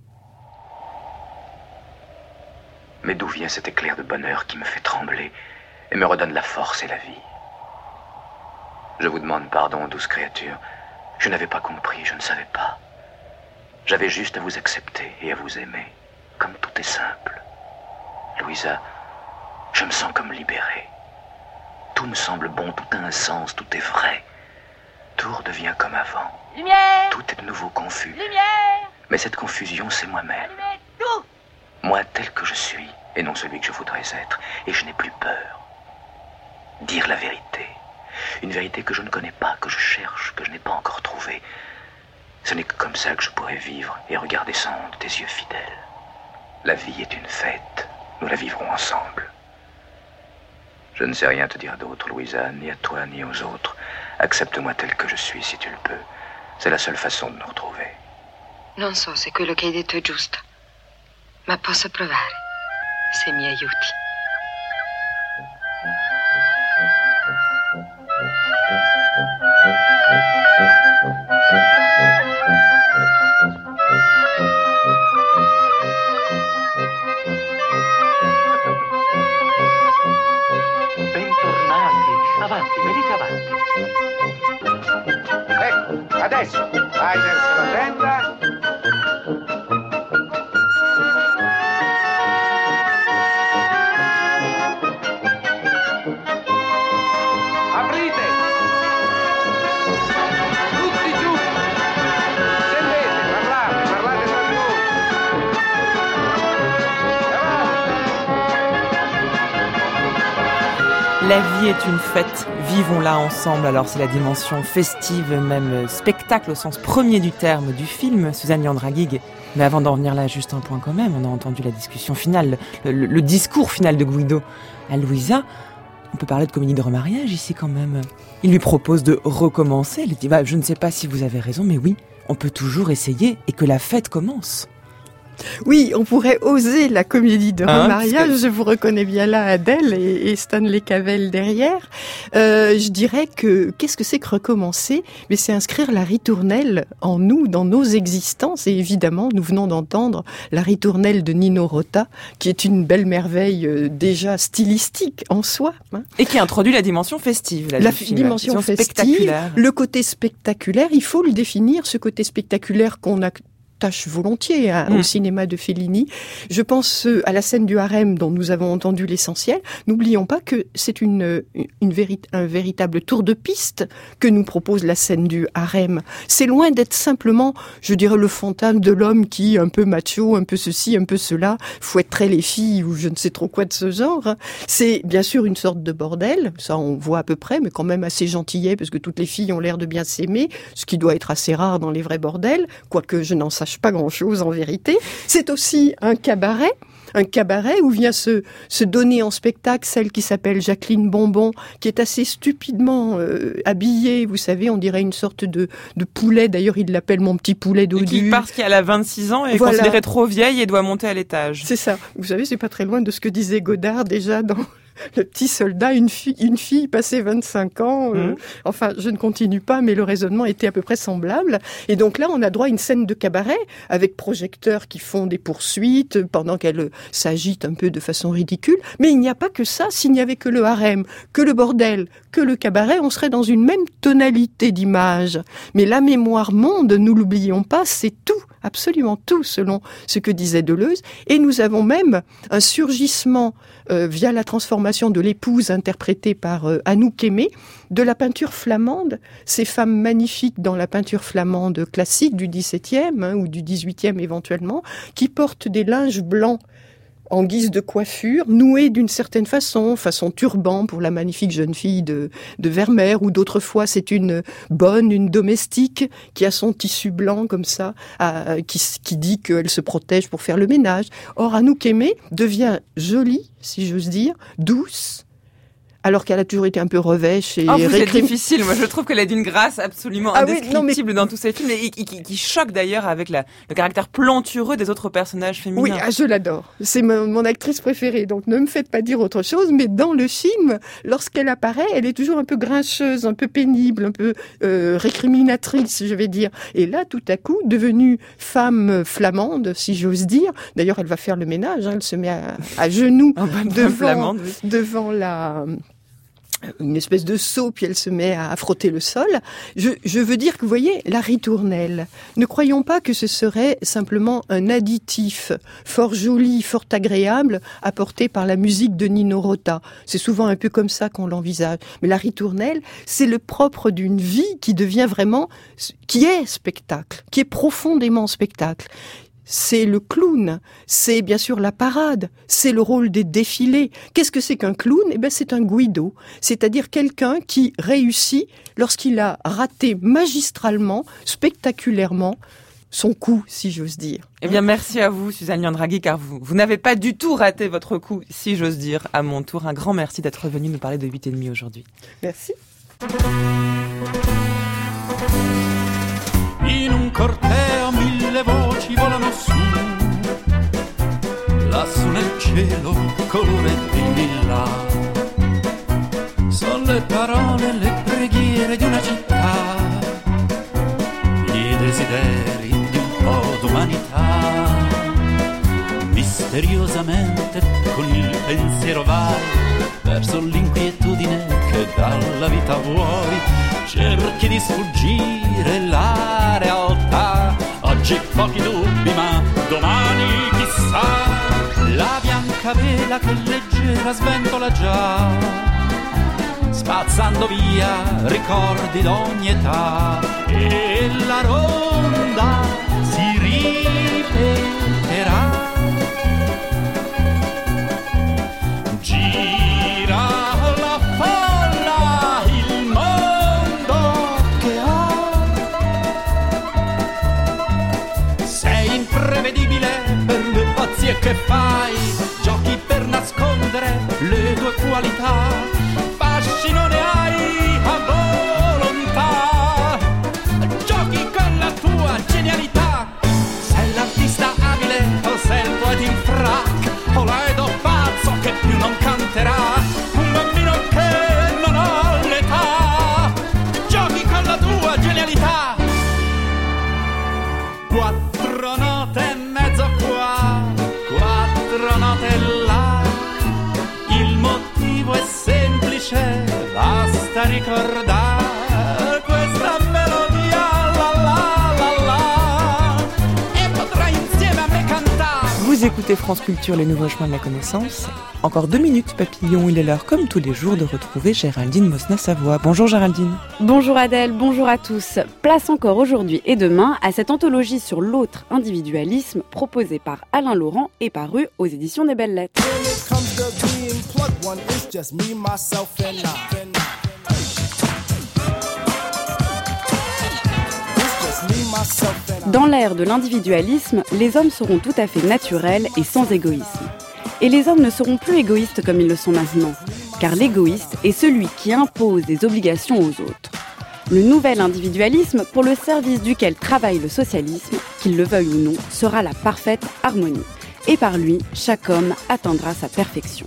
Mais d'où vient cet éclair de bonheur qui me fait trembler et me redonne la force et la vie? Je vous demande pardon, douce créature. Je n'avais pas compris, je ne savais pas. J'avais juste à vous accepter et à vous aimer, comme tout est simple. Louisa, je me sens comme libéré. Tout me semble bon, tout a un sens, tout est vrai. Tout redevient comme avant. Lumière! Tout est de nouveau confus. Lumière! Mais cette confusion, c'est moi-même. Tout! Moi tel que je suis, et non celui que je voudrais être. Et je n'ai plus peur. Dire la vérité. Une vérité que je ne connais pas, que je cherche, que je n'ai pas encore trouvée. Ce n'est que comme ça que je pourrais vivre et regarder sans honte tes yeux fidèles. La vie est une fête. Nous la vivrons ensemble. Je ne sais rien te dire d'autre, Louisa, ni à toi, ni aux autres. Accepte-moi tel que je suis, si tu le peux. C'est la seule façon de nous retrouver. Non so se quello che hai detto è giusto, ma posso provare, se mi aiuti. Bentornati. Avanti, venite avanti. Ecco, adesso vai verso la tenda. Aprite! Tutti giù! Scendete, parlate, parlate tra di voi. La vie est une fête, vivons-la ensemble. Alors c'est la dimension festive, même spectacle au sens premier du terme du film, Suzanne Yandraguig. Mais avant d'en venir là, juste un point quand même, on a entendu la discussion finale, le, le, le discours final de Guido à Louisa. On peut parler de comédie de remariage ici quand même. Il lui propose de recommencer, elle dit bah, « Je ne sais pas si vous avez raison, mais oui, on peut toujours essayer et que la fête commence ». Oui, on pourrait oser la comédie de hein, remariage. que... Je vous reconnais bien là, Adèle et, et Stanley Cavell derrière. Euh, je dirais que qu'est-ce que c'est que recommencer? Mais c'est inscrire la ritournelle en nous, dans nos existences. Et évidemment, nous venons d'entendre la ritournelle de Nino Rota, qui est une belle merveille euh, déjà stylistique en soi. Hein. Et qui introduit la dimension festive. Là, la film, dimension la festive, spectaculaire. Le côté spectaculaire. Il faut le définir, ce côté spectaculaire qu'on a tâche volontiers hein, mmh. au cinéma de Fellini. Je pense euh, à la scène du harem dont nous avons entendu l'essentiel. N'oublions pas que c'est une, une véri- un véritable tour de piste que nous propose la scène du harem. C'est loin d'être simplement, je dirais, le fantasme de l'homme qui, un peu macho, un peu ceci, un peu cela, fouetterait les filles ou je ne sais trop quoi de ce genre. C'est bien sûr une sorte de bordel, ça on voit à peu près, mais quand même assez gentillet parce que toutes les filles ont l'air de bien s'aimer, ce qui doit être assez rare dans les vrais bordels, quoique je n'en sache pas grand-chose en vérité. C'est aussi un cabaret, un cabaret où vient se, se donner en spectacle celle qui s'appelle Jacqueline Bonbon, qui est assez stupidement euh, habillée, vous savez, on dirait une sorte de, de poulet, d'ailleurs il l'appelle mon petit poulet dodu. Et qui, parce qu'elle a vingt-six ans, est voilà. considérée trop vieille et doit monter à l'étage. C'est ça. Vous savez, c'est pas très loin de ce que disait Godard déjà dans Le Petit Soldat, une fille, une fille passée vingt-cinq ans. Euh, mmh. Enfin, je ne continue pas, mais le raisonnement était à peu près semblable. Et donc là, on a droit à une scène de cabaret avec projecteurs qui font des poursuites pendant qu'elle s'agite un peu de façon ridicule. Mais il n'y a pas que ça. S'il n'y avait que le harem, que le bordel, que le cabaret, on serait dans une même tonalité d'image. Mais la mémoire monde, nous l'oublions pas, c'est tout. Absolument tout, selon ce que disait Deleuze. Et nous avons même un surgissement euh, via la transformation de l'épouse interprétée par euh, Anouk Aimée, de la peinture flamande. Ces femmes magnifiques dans la peinture flamande classique du dix-septième hein, ou du dix-huitième éventuellement, qui portent des linges blancs en guise de coiffure, nouée d'une certaine façon, façon turban pour la magnifique jeune fille de, de Vermeer, ou d'autres fois c'est une bonne, une domestique qui a son tissu blanc comme ça, à, qui, qui dit qu'elle se protège pour faire le ménage. Or, Anouk Aimée devient jolie, si j'ose dire, douce, alors qu'elle a toujours été un peu revêche et oh, vous récrim... êtes difficile. Moi, je trouve qu'elle est d'une grâce absolument ah oui, indescriptible mais... dans tous ses films et qui, qui, qui choque d'ailleurs avec la, le caractère plantureux des autres personnages féminins. Oui, ah, je l'adore. C'est mon, mon actrice préférée, donc ne me faites pas dire autre chose. Mais dans le film, lorsqu'elle apparaît, elle est toujours un peu grincheuse, un peu pénible, un peu euh, récriminatrice, je vais dire. Et là, tout à coup, devenue femme flamande, si j'ose dire. D'ailleurs, elle va faire le ménage. Hein, elle se met à, à genoux oh, bah, devant, flamande, oui. devant la... une espèce de seau, puis elle se met à frotter le sol. Je, je veux dire que, vous voyez, la ritournelle, ne croyons pas que ce serait simplement un additif fort joli, fort agréable, apporté par la musique de Nino Rota. C'est souvent un peu comme ça qu'on l'envisage. Mais la ritournelle, c'est le propre d'une vie qui devient vraiment, qui est spectacle, qui est profondément spectacle. C'est le clown, c'est bien sûr la parade, c'est le rôle des défilés. Qu'est-ce que c'est qu'un clown ? Eh ben, c'est un guido, c'est-à-dire quelqu'un qui réussit lorsqu'il a raté magistralement, spectaculairement, son coup, si j'ose dire. Eh bien, merci à vous, Suzanne Liandraghi, car vous, vous n'avez pas du tout raté votre coup, si j'ose dire. À mon tour, un grand merci d'être venu nous parler de huit et demi aujourd'hui. Merci. In un corteo mille voci volano su, lassù nel cielo colore di lilla. Sono le parole, le preghiere di una città, i desideri di un po' d'umanità. Misteriosamente con il pensiero vai verso l'inquietudine che dalla vita vuoi. Cerchi di sfuggire la realtà. Oggi pochi dubbi, ma domani chissà. La bianca vela che leggera sventola già, spazzando via ricordi d'ogni età. E la ronda si ripeterà. Che fai, giochi per nascondere le tue qualità, fascino ne hai a volontà, giochi con la tua genialità. Sei l'artista abile o sei il poeta in frac, o l'edo pazzo che più non canterà, un bambino che non ha l'età, giochi con la tua genialità. Quattro note e mezzo qua, quattro note là, il motivo è semplice, basta ricordare questa melodia, la la la la, e potrai insieme a me cantare. Vous écoutez France Culture, les nouveaux chemins de la connaissance. Encore deux minutes, papillon, il est l'heure, comme tous les jours, de retrouver Géraldine Mosna-Savoie. Bonjour Géraldine. Bonjour Adèle, bonjour à tous. Place encore aujourd'hui et demain à cette anthologie sur l'autre individualisme proposée par Alain Laurent et parue aux éditions des Belles Lettres. Dans l'ère de l'individualisme, les hommes seront tout à fait naturels et sans égoïsme. Et les hommes ne seront plus égoïstes comme ils le sont maintenant, car l'égoïste est celui qui impose des obligations aux autres. Le nouvel individualisme, pour le service duquel travaille le socialisme, qu'il le veuille ou non, sera la parfaite harmonie. Et par lui, chaque homme atteindra sa perfection.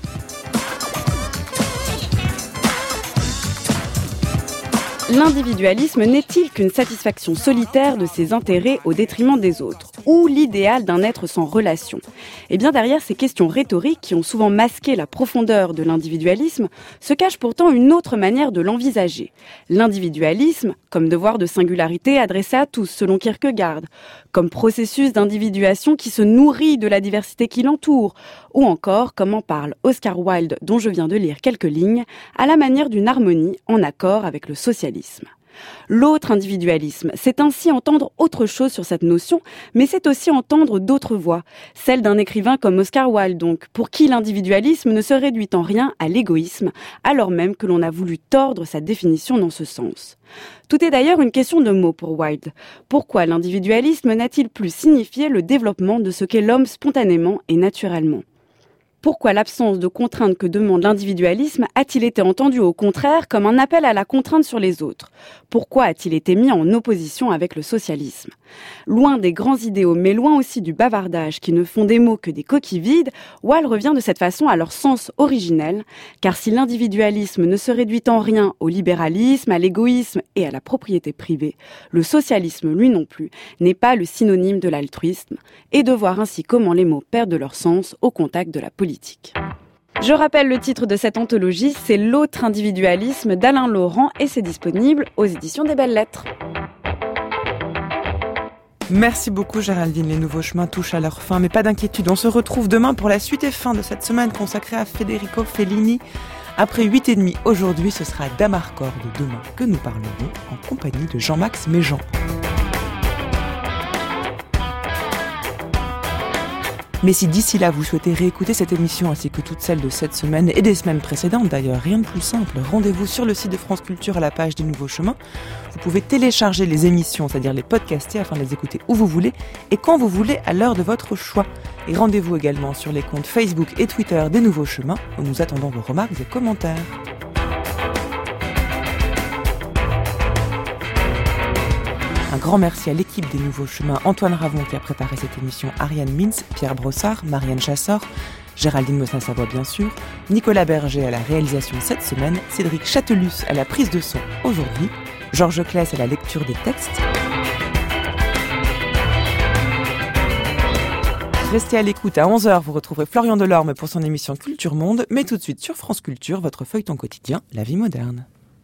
L'individualisme n'est-il qu'une satisfaction solitaire de ses intérêts au détriment des autres, ou l'idéal d'un être sans relation ? Eh bien, derrière ces questions rhétoriques qui ont souvent masqué la profondeur de l'individualisme, se cache pourtant une autre manière de l'envisager. L'individualisme, comme devoir de singularité adressé à tous, selon Kierkegaard, comme processus d'individuation qui se nourrit de la diversité qui l'entoure, ou encore, comme en parle Oscar Wilde, dont je viens de lire quelques lignes, à la manière d'une harmonie en accord avec le socialisme. L'autre individualisme, c'est ainsi entendre autre chose sur cette notion, mais c'est aussi entendre d'autres voix, celle d'un écrivain comme Oscar Wilde donc, pour qui l'individualisme ne se réduit en rien à l'égoïsme, alors même que l'on a voulu tordre sa définition dans ce sens. Tout est d'ailleurs une question de mots pour Wilde. Pourquoi l'individualisme n'a-t-il plus signifié le développement de ce qu'est l'homme spontanément et naturellement ? Pourquoi l'absence de contrainte que demande l'individualisme a-t-il été entendu au contraire comme un appel à la contrainte sur les autres ? Pourquoi a-t-il été mis en opposition avec le socialisme ? Loin des grands idéaux, mais loin aussi du bavardage qui ne font des mots que des coquilles vides, Wilde revient de cette façon à leur sens originel, car si l'individualisme ne se réduit en rien au libéralisme, à l'égoïsme et à la propriété privée, le socialisme, lui non plus, n'est pas le synonyme de l'altruisme, et de voir ainsi comment les mots perdent leur sens au contact de la politique. Je rappelle le titre de cette anthologie, c'est L'autre individualisme d'Alain Laurent et c'est disponible aux éditions des Belles Lettres. Merci beaucoup Géraldine, les nouveaux chemins touchent à leur fin, mais pas d'inquiétude, on se retrouve demain pour la suite et fin de cette semaine consacrée à Federico Fellini. Après huit et demi aujourd'hui, ce sera d'Amarcord de demain que nous parlerons en compagnie de Jean-Max Méjean. Mais si d'ici là vous souhaitez réécouter cette émission ainsi que toutes celles de cette semaine et des semaines précédentes d'ailleurs, rien de plus simple, rendez-vous sur le site de France Culture à la page des Nouveaux Chemins. Vous pouvez télécharger les émissions, c'est-à-dire les podcaster afin de les écouter où vous voulez et quand vous voulez à l'heure de votre choix. Et rendez-vous également sur les comptes Facebook et Twitter des Nouveaux Chemins où nous attendons vos remarques et commentaires. Un grand merci à l'équipe des Nouveaux Chemins, Antoine Ravon qui a préparé cette émission, Ariane Mintz, Pierre Brossard, Marianne Chassor, Géraldine Mossin-Savoie bien sûr, Nicolas Berger à la réalisation cette semaine, Cédric Châtelus à la prise de son aujourd'hui, Georges Claes à la lecture des textes. Restez à l'écoute, à onze heures, vous retrouverez Florian Delorme pour son émission Culture Monde, mais tout de suite sur France Culture, votre feuilleton quotidien, La vie moderne.